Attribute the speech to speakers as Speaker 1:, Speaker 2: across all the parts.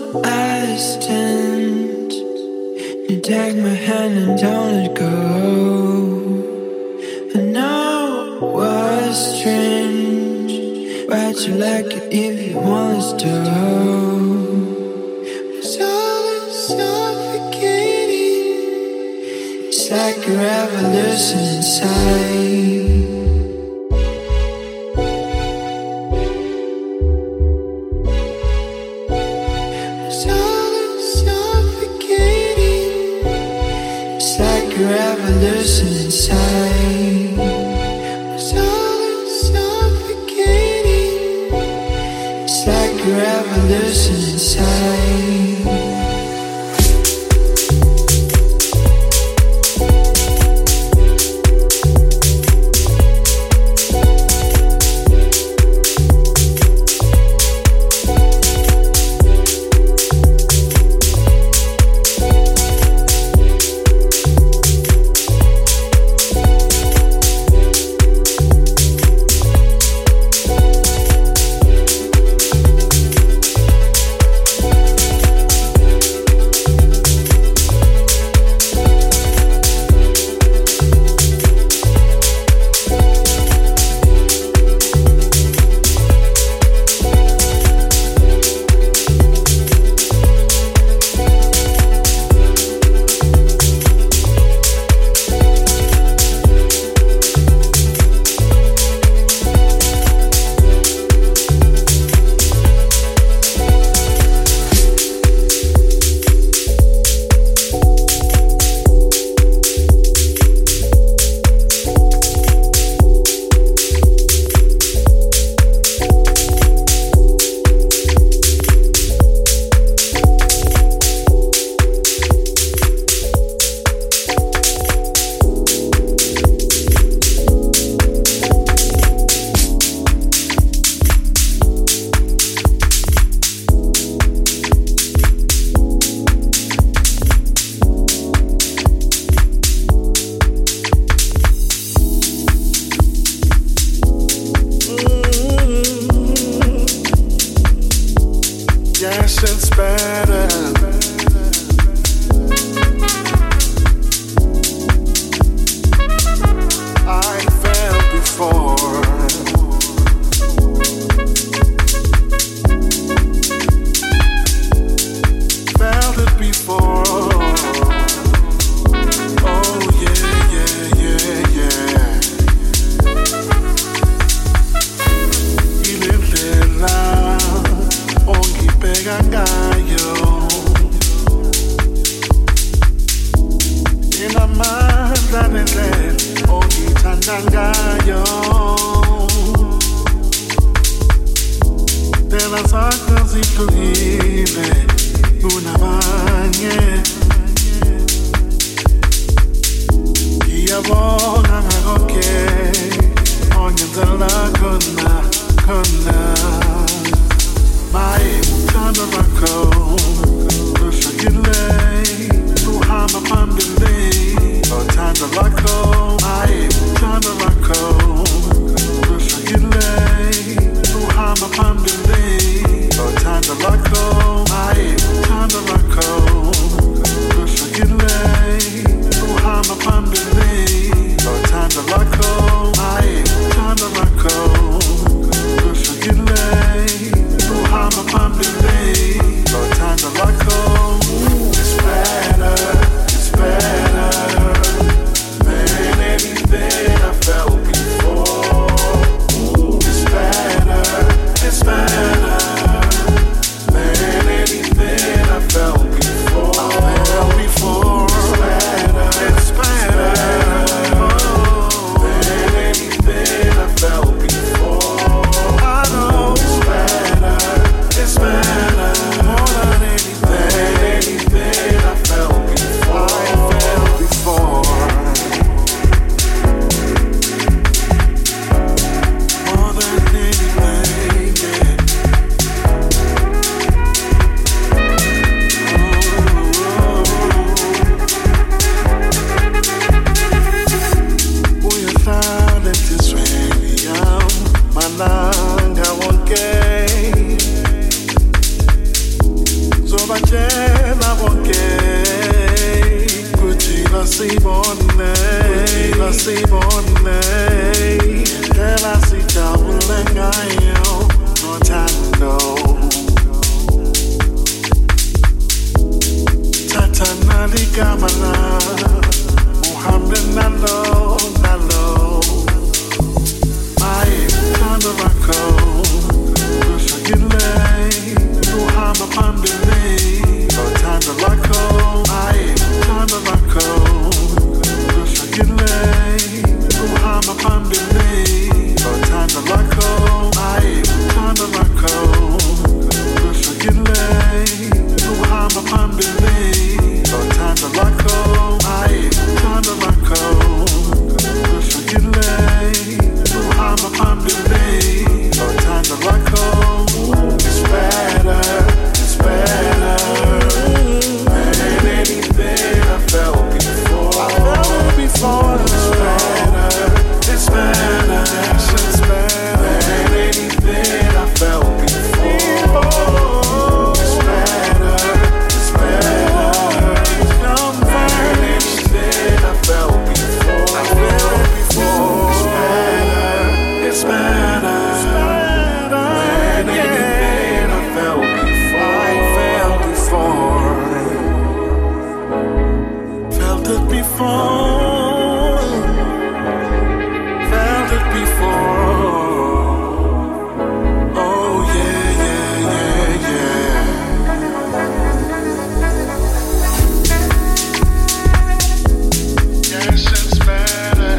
Speaker 1: I stand. You take my hand and don't let go. I know it was strange, but you like it if you want us to. It's all suffocating. It's like a revolution inside. Revolution inside. It's all suffocating. It's like a revolution inside.
Speaker 2: Time to let go. batshela bonke kuthi basibone indlela sijabule ngayo nothando thatha naligama la uhambe nalo maye thando lakho ushagile uhamba phambili nothando lakho maye thando lakho ushagile uhamba phambili nothando lakho maye thando lakho ushagile uhamba phambili nothando lakho maye thando lakho ushagile uhamba phambili nothando lakho. It's better than anything I felt before. It's better than anything I felt before. It's better than anything I felt before. It's better than anything I felt before. Felt it before. Oh yeah. Yes, it's better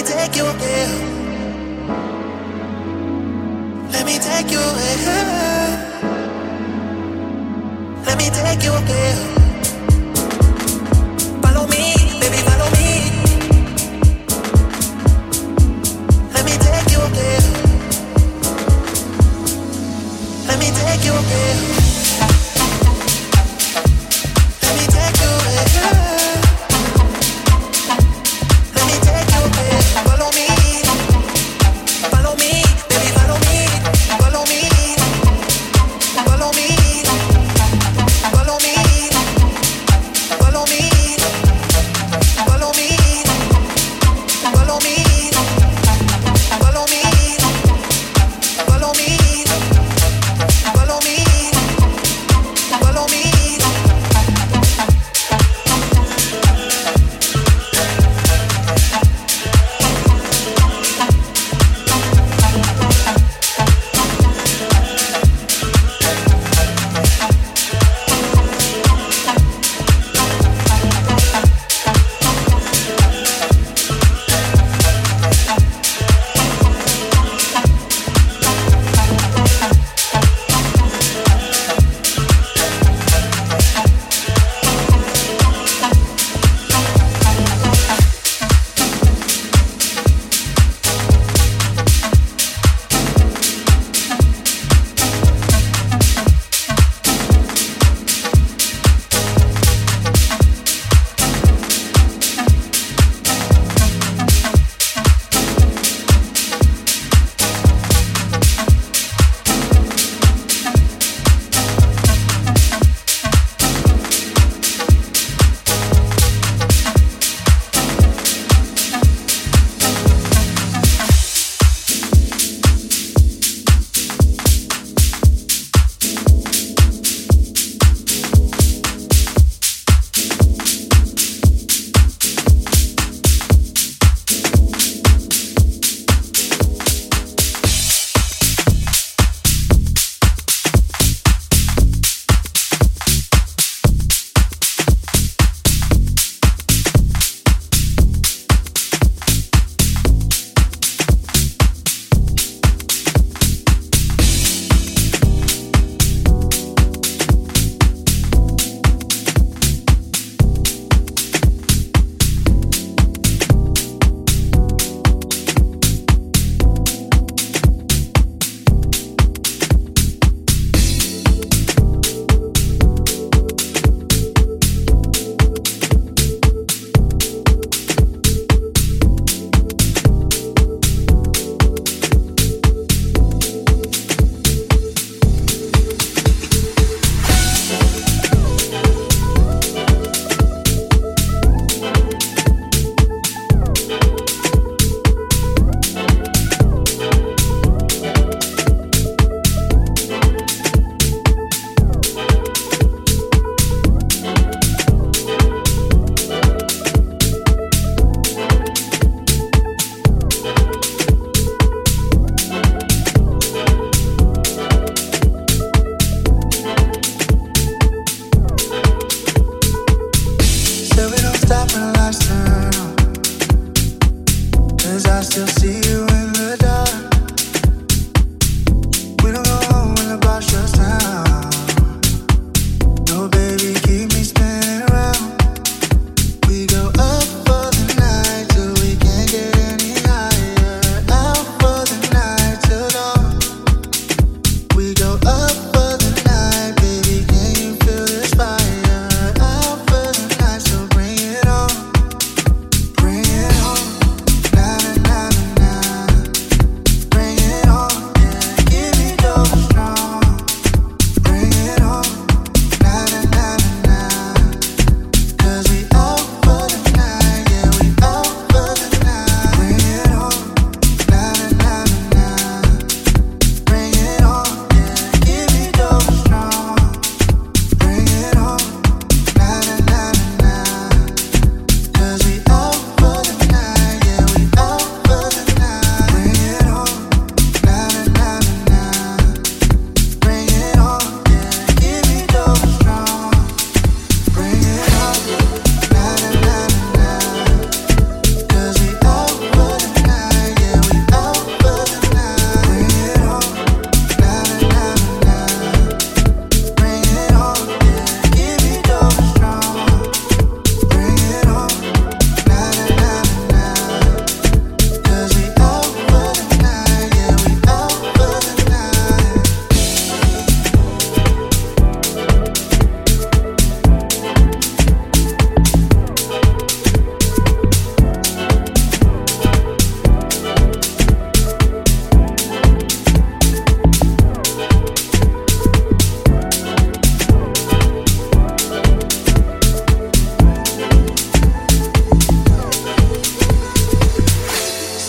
Speaker 3: take you there. Let me take you there. Let me take you there. Follow me, baby, follow me. Let me take you there. Let me take you there. Let me take you there. Let me take you there. Follow me. Follow me, baby, follow me. Follow me. Follow me. Follow me. Follow me. Follow me. Follow me. Follow me. Follow me. Follow me. Follow me.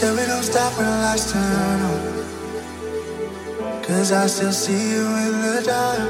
Speaker 3: Said we don't stop when the lights turn on. 'Cause I still see you in the dark.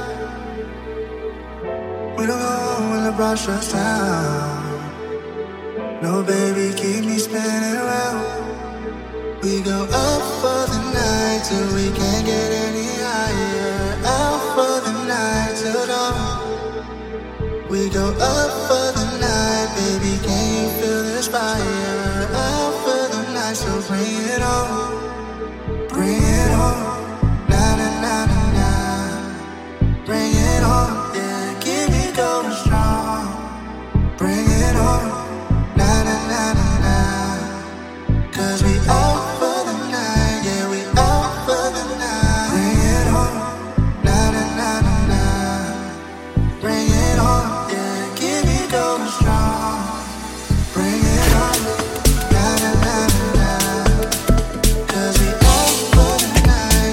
Speaker 3: We don't go home when the brush shuts down. No, baby, keep me spinning around. We go up for the night till we can't get any higher. Out for the night till dawn. We go up for the night, baby, can you feel this fire? Out for the night, so bring it on. Bring it on. Na na na na na. Bring it on. Yeah, keep me going strong. Bring it on. Na na na na na. 'Cause we out for the night, yeah, we out for the night. Bring it on. Na na na na na. Bring it on. Yeah, keep me going strong. Bring it on. Na na na na na. 'Cause we out for the night,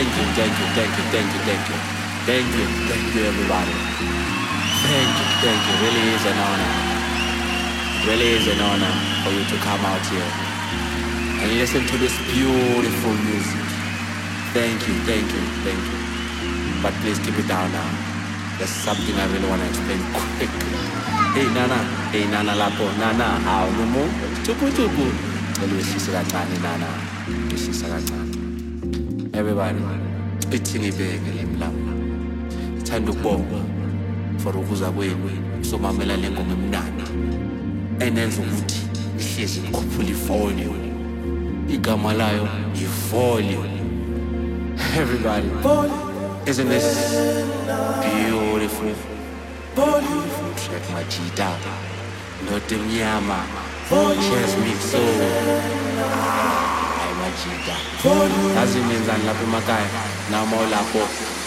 Speaker 4: Thank you, thank you, thank you, thank you, thank you. Thank you, everybody. Thank you. Really is an honor. Really is an honor for you to come out here and listen to this beautiful music. Thank you. But please keep it down now. There's something I really want to explain quickly. Hey Nana Lapo, Nana, how no more? Tupu. Everybody, ithini ibeke lemlamo. Thanda ukubonga for ukuza kwenu somamela lengoma emnandi. Enenza ukuthi ihlezi ikhuphula ivolume. Igama layo ivolume. Everybody, isn't this beautiful track Majida? Not mnyama. Cheers me so. Majida. Azimenzani lapha emakhaya noma lapho.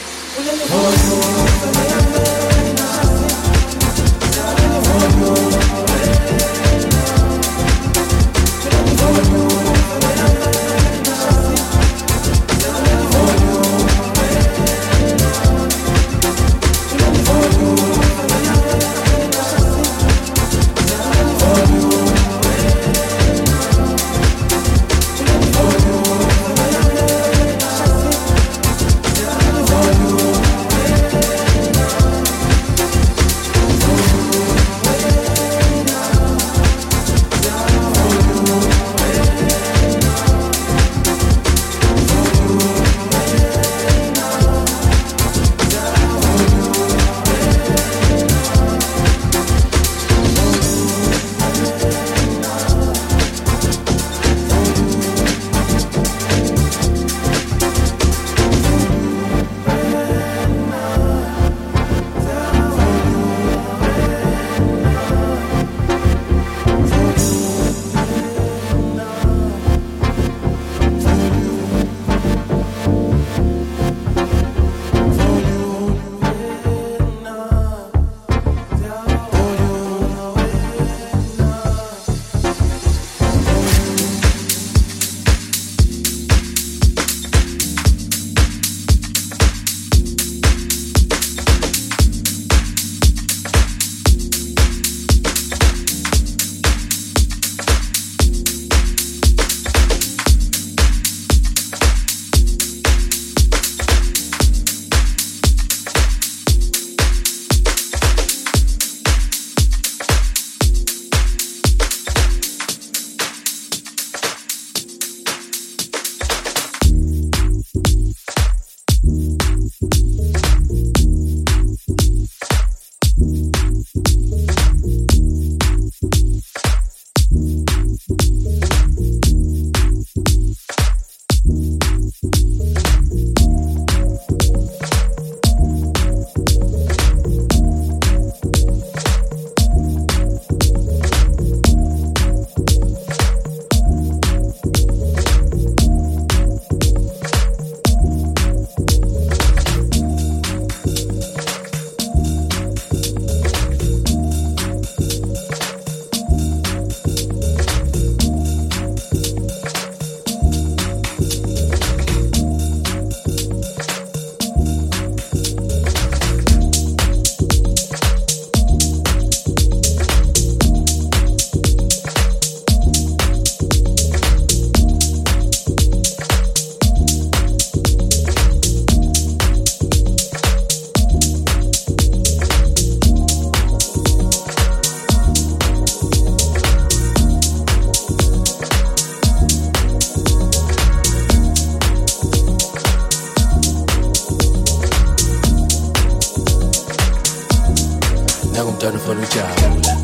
Speaker 5: Nakumntwana ufuna ujabula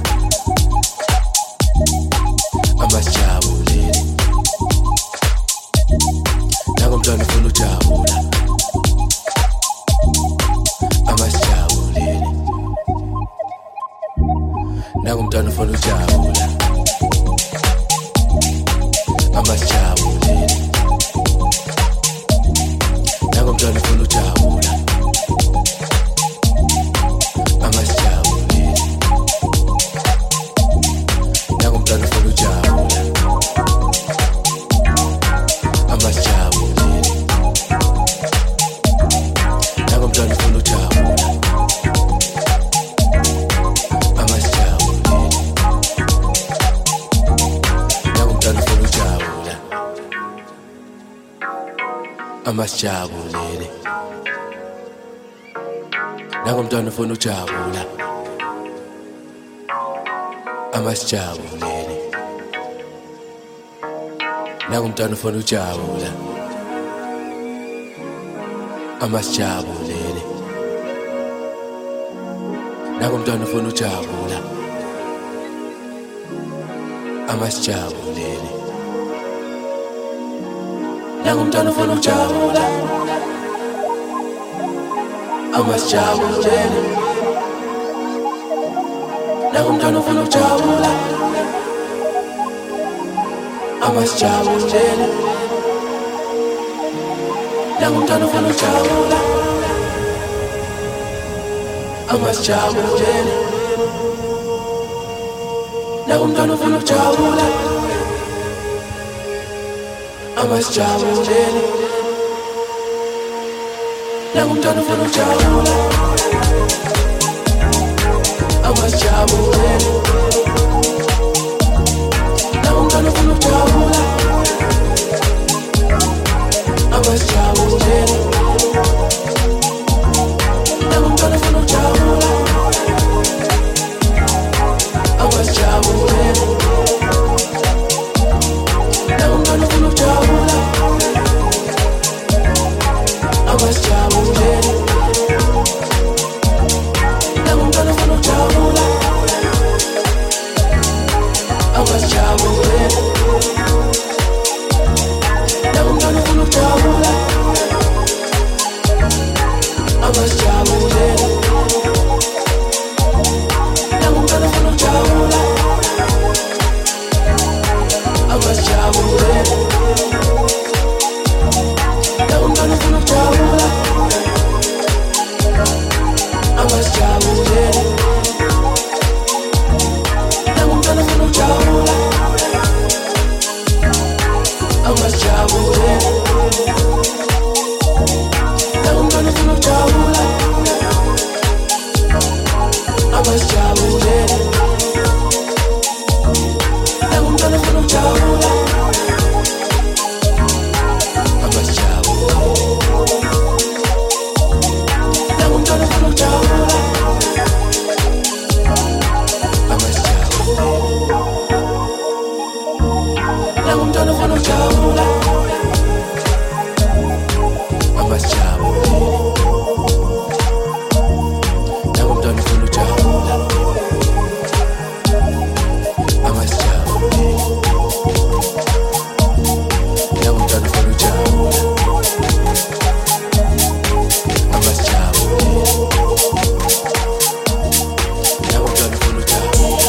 Speaker 5: amasijabulile. Nakumntwana ufuna ujabula amasijabulile. Nakumntwana ufuna ujabula amasijabulile. Nakumntwana ufuna ujabula amasijabulele nangomntwana ufuna ujabula amasijabulele nangomntwana ufuna ujabula amasijabulele nangomntwana ufuna ujabula amasijabulele nangomntwana ufuna ujabula amasijabulele nangomntwana ufuna ujabula amasijabulele nangomntwana ufuna ujabula amasijabulele nangomntwana ufuna ujabula amasijabulele nangomntwana ufuna ujabula amasijabulele nangomntwana ufuna ujabula amasijabulele nangomntwana ufuna ujabula amasijabulele nangomntwana ufuna ujabula amasijabulele nangomntwana ufuna ujabula amasijabulele nangomntwana ufuna ujabula amasijabulele nangomntwana ufuna ujabula amasijabulele nangomntwana ufuna ujabula amasijabulele nangomntwana ufuna ujabula amasijabulele nangomntwana ufuna ujabula amasijabulele nangomntwana ufuna ujabula nangomntwana ufuna ujabula nangomntwana ufuna ujabula amasijabulele nangomntwana ufuna ujabula amasijabulele nangomntwana ufuna ujabula amasijabulele nangomntwana ufuna ujabula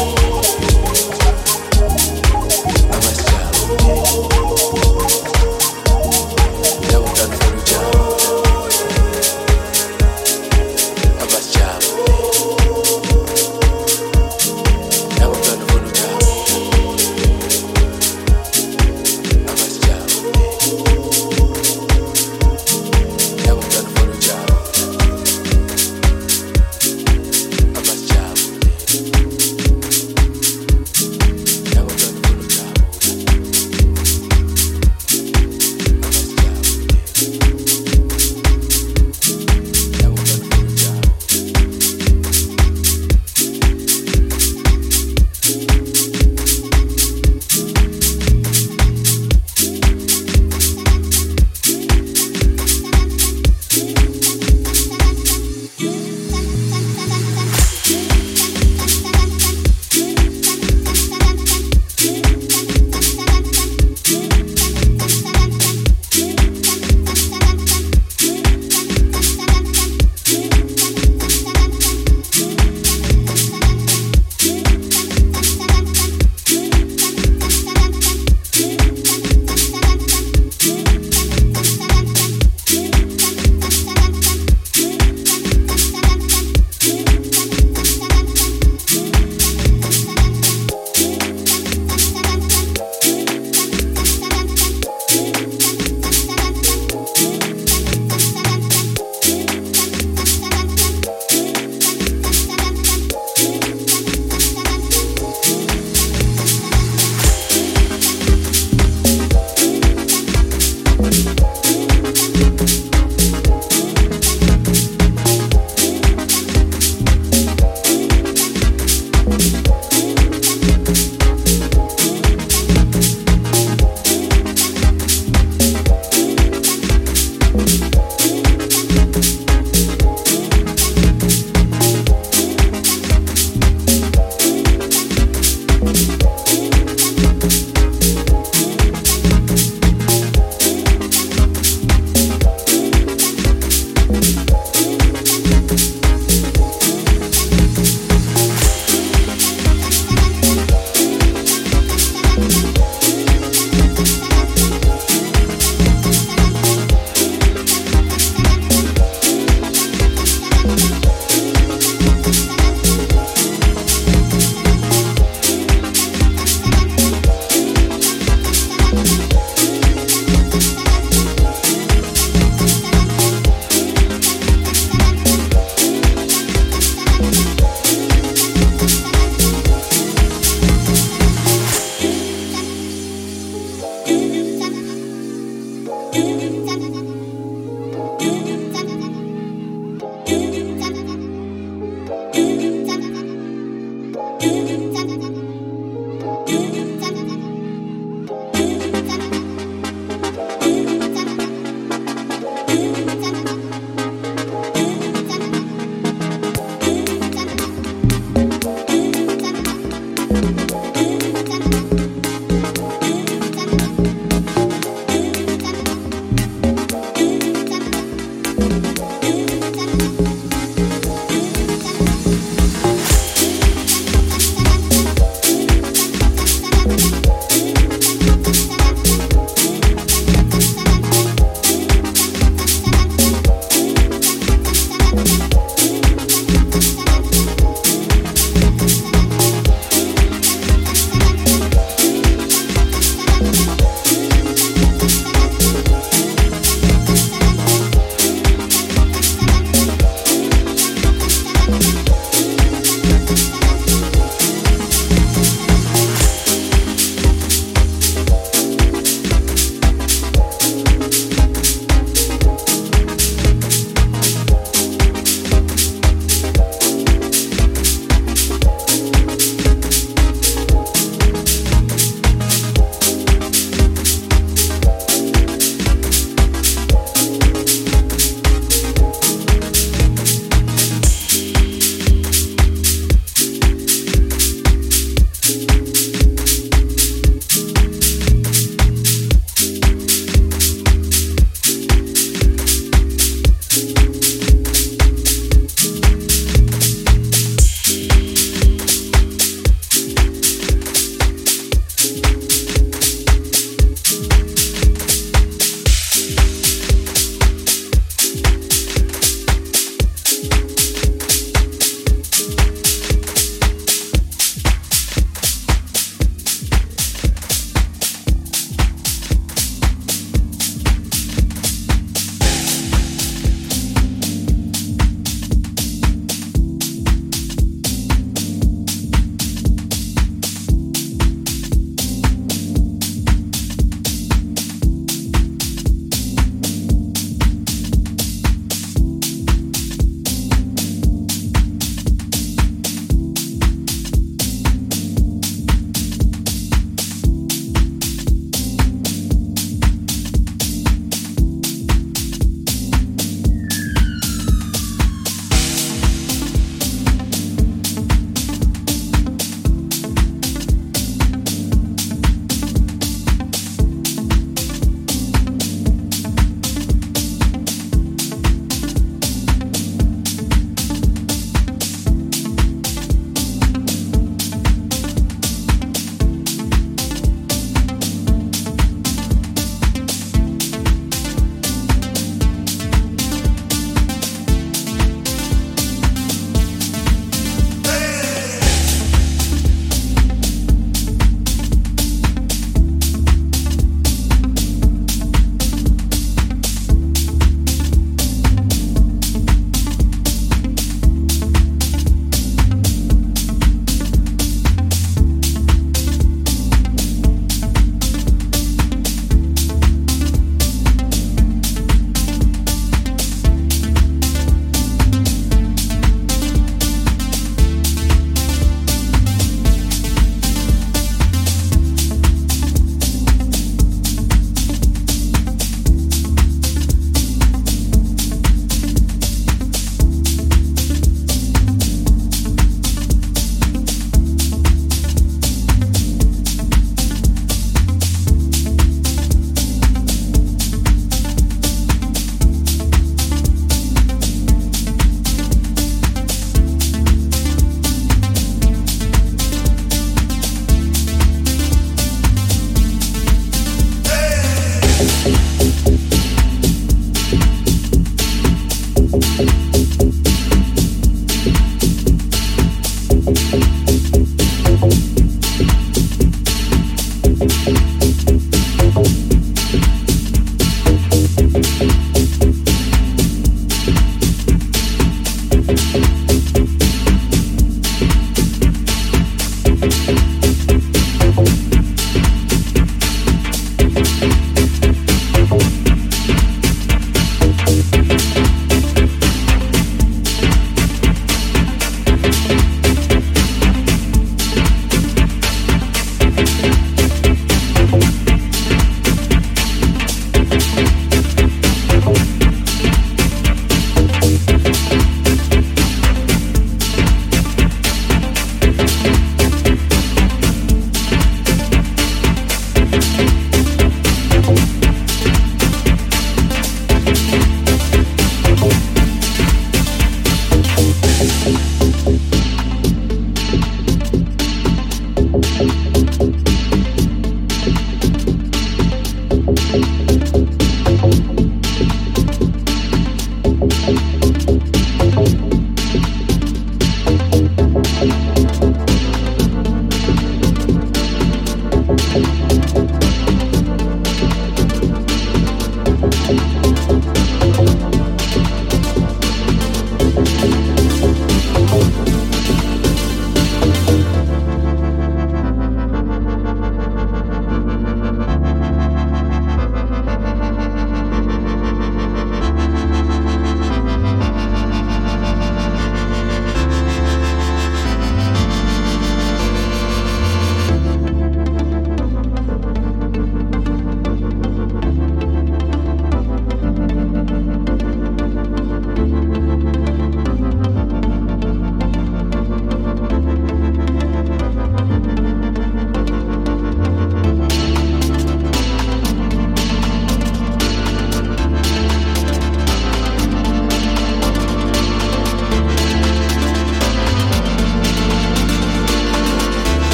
Speaker 5: amasijabulele nangomntwana ufuna ujabula